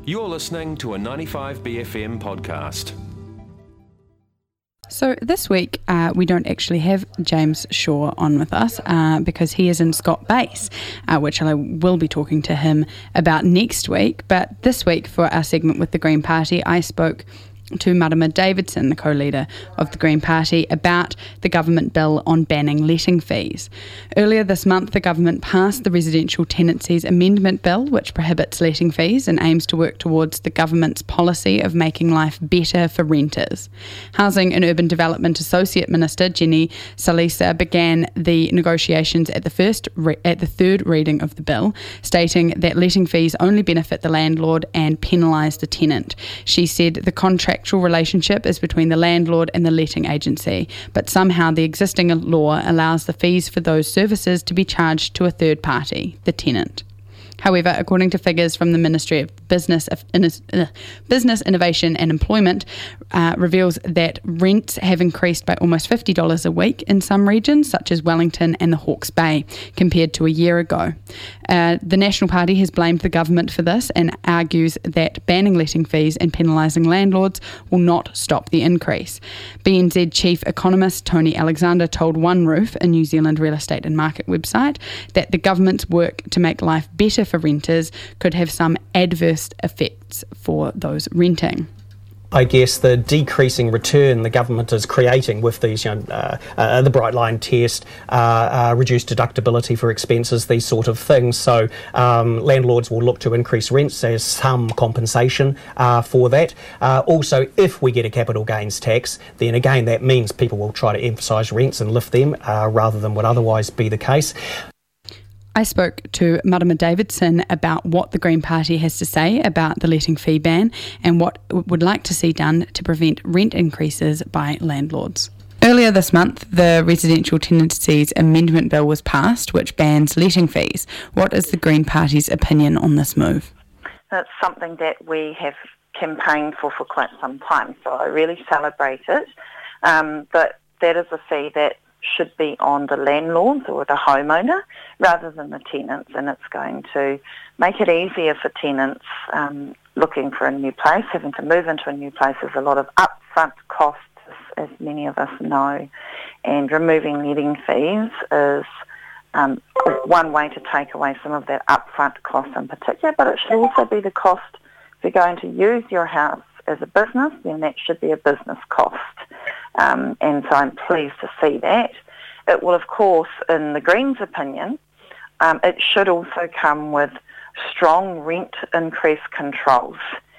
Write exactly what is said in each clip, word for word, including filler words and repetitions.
You're listening to a ninety-five B F M podcast. So this week uh, we don't actually have James Shaw on with us uh, because he is in Scott Base, uh, which I will be talking to him about next week. But this week for our segment with the Green Party, I spoke to Marama Davidson, the co-leader of the Green Party, about the government bill on banning letting fees. Earlier this month, the government passed the Residential Tenancies Amendment Bill, which prohibits letting fees and aims to work towards the government's policy of making life better for renters. Housing and Urban Development Associate Minister Jenny Salisa began the negotiations at the first re- at the third reading of the bill, stating that letting fees only benefit the landlord and penalise the tenant. She said the contract Actual relationship is between the landlord and the letting agency, but somehow the existing law allows the fees for those services to be charged to a third party, the tenant. However, according to figures from the Ministry of Business, uh, Business Innovation and Employment, uh, reveals that rents have increased by almost fifty dollars a week in some regions, such as Wellington and the Hawke's Bay, compared to a year ago. Uh, the National Party has blamed the government for this and argues that banning letting fees and penalising landlords will not stop the increase. B N Z Chief Economist Tony Alexander told One Roof, a New Zealand real estate and market website, that the government's work to make life better for renters could have some adverse effects for those renting. I guess the decreasing return the government is creating with these, you know, uh, uh, the Bright Line test, uh, uh, reduced deductibility for expenses, these sort of things. So um, landlords will look to increase rents as some compensation uh, for that. Uh, also, if we get a capital gains tax, then again that means people will try to emphasise rents and lift them uh, rather than would otherwise be the case. I spoke to Marama Davidson about what the Green Party has to say about the letting fee ban and what it would like to see done to prevent rent increases by landlords. Earlier this month, the Residential Tenancies Amendment Bill was passed, which bans letting fees. What is the Green Party's opinion on this move? It's something that we have campaigned for for quite some time, so I really celebrate it. Um, but that is a fee that should be on the landlords or the homeowner rather than the tenants, and it's going to make it easier for tenants um, looking for a new place. Having to move into a new place is a lot of upfront costs, as many of us know, and removing letting fees is um, one way to take away some of that upfront cost in particular, but it should also be the cost if you're going to use your house as a business, then that should be a business cost. Um, and so I'm pleased to see that. It will, of course, in the Greens' opinion, um, it should also come with strong rent increase controls.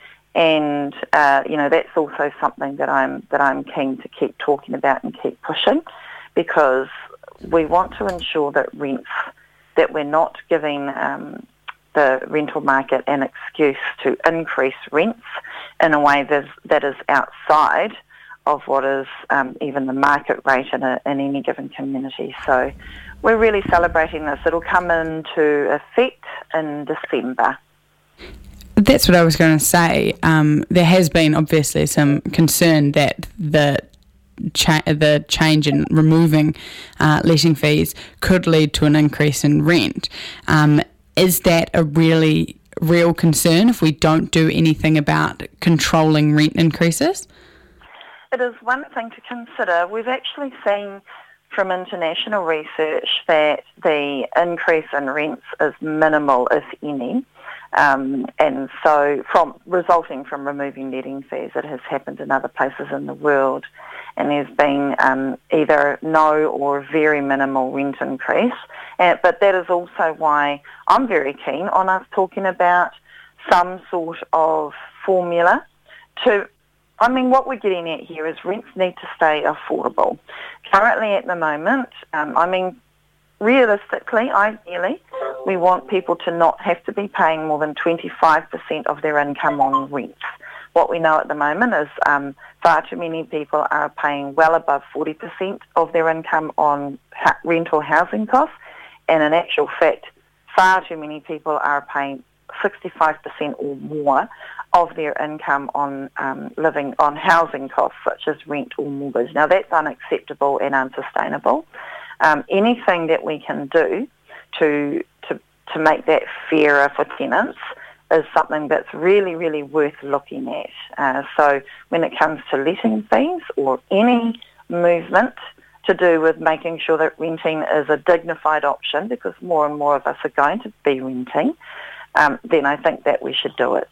And, uh, you know, that's also something that I'm that I'm keen to keep talking about and keep pushing, because we want to ensure that rents, that we're not giving um, the rental market an excuse to increase rents in a way that, that is outside of what is um, even the market rate in, a, in any given community. So we're really celebrating this. It'll come into effect in December. That's what I was going to say. Um, there has been obviously some concern that the cha- the change in removing uh, letting fees could lead to an increase in rent. Um, is that a really real concern if we don't do anything about controlling rent increases? It is one thing to consider. We've actually seen from international research that the increase in rents is minimal, if any. Um, and so from resulting from removing letting fees, it has happened in other places in the world. And there's been um, either no or very minimal rent increase. Uh, but that is also why I'm very keen on us talking about some sort of formula to, I mean, what we're getting at here is rents need to stay affordable. Currently at the moment, um, I mean, realistically, ideally, we want people to not have to be paying more than twenty-five percent of their income on rent. What we know at the moment is um, far too many people are paying well above forty percent of their income on ha- rental housing costs, and in actual fact, far too many people are paying sixty-five percent or more of their income on um, living on housing costs such as rent or mortgage. Now that's unacceptable and unsustainable. Um, anything that we can do to to to make that fairer for tenants is something that's really, really worth looking at. Uh, so when it comes to letting fees or any movement to do with making sure that renting is a dignified option, because more and more of us are going to be renting, um, then I think that we should do it.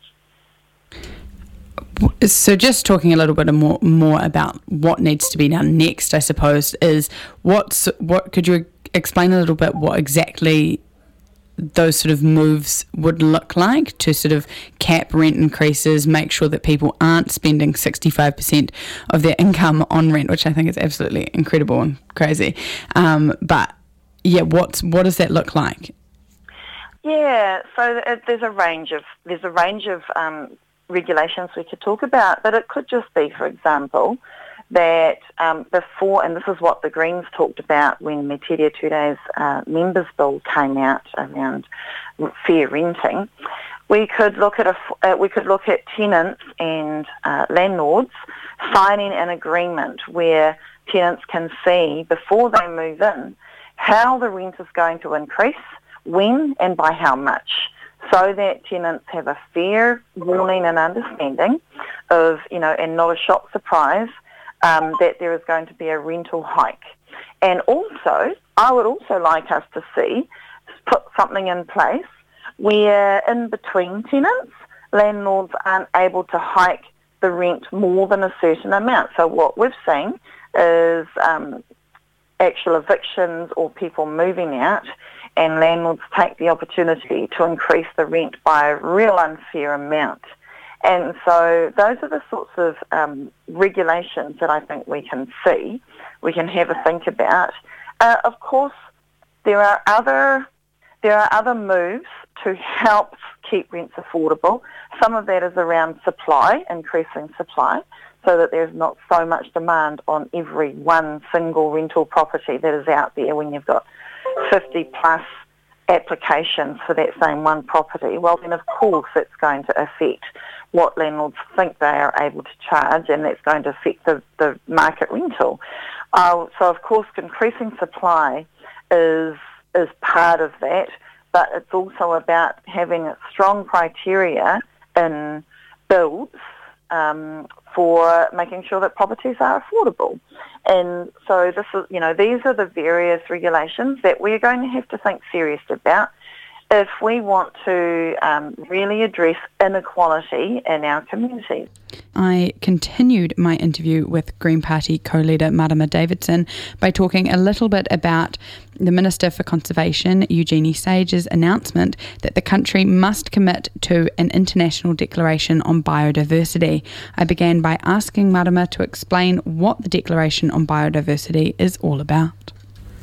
So just talking a little bit more more about what needs to be done next, I suppose, is what's what could you explain a little bit what exactly those sort of moves would look like to sort of cap rent increases, make sure that people aren't spending sixty-five percent of their income on rent, which I think is absolutely incredible and crazy. Um, but yeah, what's what does that look like? Yeah, so there's a range of there's a range of um, regulations we could talk about, but it could just be, for example, that um, before, and this is what the Greens talked about when Me Tere Ture's uh, members' bill came out around fair renting, we could look at a, uh, we could look at tenants and uh, landlords signing an agreement where tenants can see before they move in how the rent is going to increase, when and by how much, so that tenants have a fair warning and understanding of, you know, and not a shock surprise Um, that there is going to be a rental hike. And also, I would also like us to see, put something in place where in between tenants, landlords aren't able to hike the rent more than a certain amount. So what we've seen is um, actual evictions or people moving out, and landlords take the opportunity to increase the rent by a real unfair amount. And so those are the sorts of um, regulations that I think we can see, we can have a think about. Uh, of course, there are other there are other moves to help keep rents affordable. Some of that is around supply, increasing supply, so that there's not so much demand on every one single rental property that is out there when you've got fifty plus applications for that same one property. Well, then of course it's going to affect what landlords think they are able to charge, and that's going to affect the, the market rental. Uh, so of course increasing supply is is part of that, but it's also about having strong criteria in builds um, for making sure that properties are affordable. And so this is, you know, these are the various regulations that we're going to have to think seriously about if we want to um, really address inequality in our communities. I continued my interview with Green Party co-leader Marama Davidson by talking a little bit about the Minister for Conservation, Eugenie Sage's announcement that the country must commit to an international declaration on biodiversity. I began by asking Marama to explain what the Declaration on Biodiversity is all about.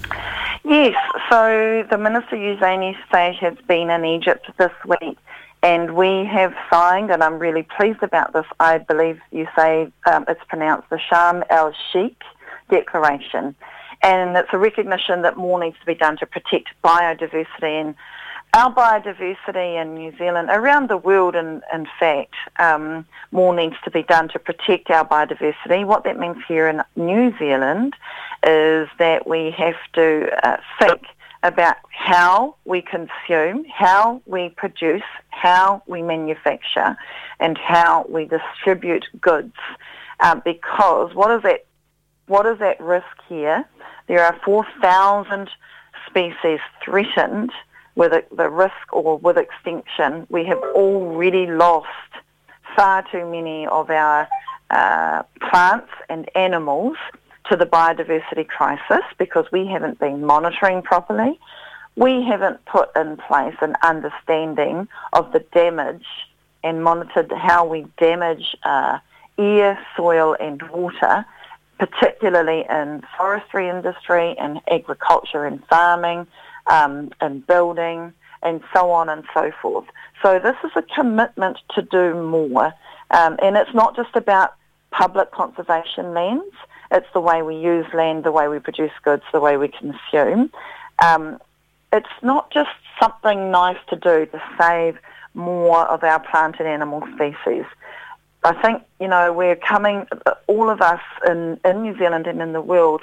Yes, so the Minister Eugenie Sage has been in Egypt this week, and we have signed, and I'm really pleased about this, I believe you say um, it's pronounced the Sharm el-Sheikh Declaration. And it's a recognition that more needs to be done to protect biodiversity. And our biodiversity in New Zealand, around the world in, in fact, um, more needs to be done to protect our biodiversity. What that means here in New Zealand is that we have to uh, think about how we consume, how we produce, how we manufacture, and how we distribute goods. Um, because what is at, what is at risk here? There are four thousand species threatened with the risk or with extinction. We have already lost far too many of our uh, plants and animals to the biodiversity crisis because we haven't been monitoring properly. We haven't put in place an understanding of the damage and monitored how we damage uh, air, soil and water, particularly in forestry industry and agriculture and farming, um, and building and so on and so forth. So this is a commitment to do more. Um, and it's not just about public conservation lands. It's the way we use land, the way we produce goods, the way we consume. Um, it's not just something nice to do to save more of our plant and animal species. I think, you know, we're coming, all of us in, in New Zealand and in the world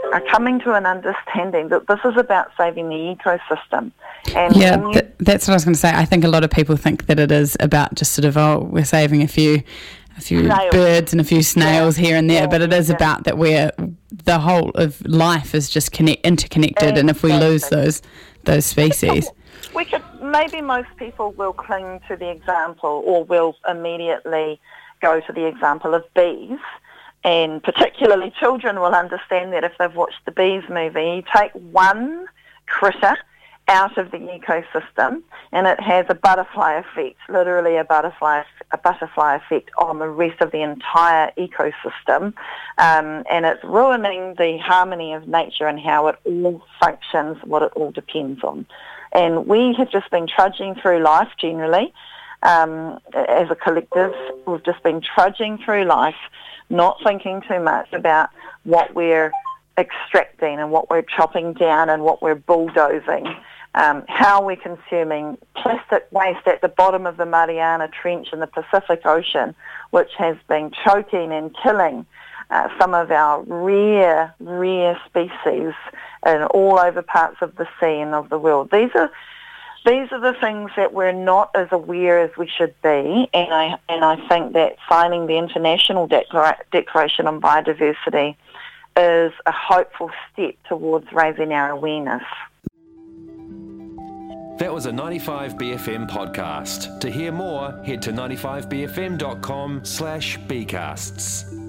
are coming to an understanding that this is about saving the ecosystem. And yeah, you, th- that's what I was going to say. I think a lot of people think that it is about just sort of, oh, we're saving a few a few Snails. birds and a few snails Yeah. here and there, Yeah, but it is yeah. about that we're, the whole of life is just connect, interconnected, and if we lose Exactly. those those species... we could, maybe most people will cling to the example or will immediately go to the example of bees, and particularly children will understand that if they've watched the Bees movie. You take one critter out of the ecosystem and it has a butterfly effect, literally a butterfly a butterfly effect on the rest of the entire ecosystem, um, and it's ruining the harmony of nature and how it all functions, what it all depends on. And we have just been trudging through life generally. Um, as a collective, we've just been trudging through life, not thinking too much about what we're extracting and what we're chopping down and what we're bulldozing, um, how we're consuming plastic waste at the bottom of the Mariana Trench in the Pacific Ocean, which has been choking and killing uh, some of our rare, rare species in all over parts of the sea and of the world. These are These are the things that we're not as aware as we should be, and I and I think that signing the International Declara- Declaration on Biodiversity is a hopeful step towards raising our awareness. That was a ninety-five B F M podcast. To hear more, head to ninety-five b f m dot com slash bcasts.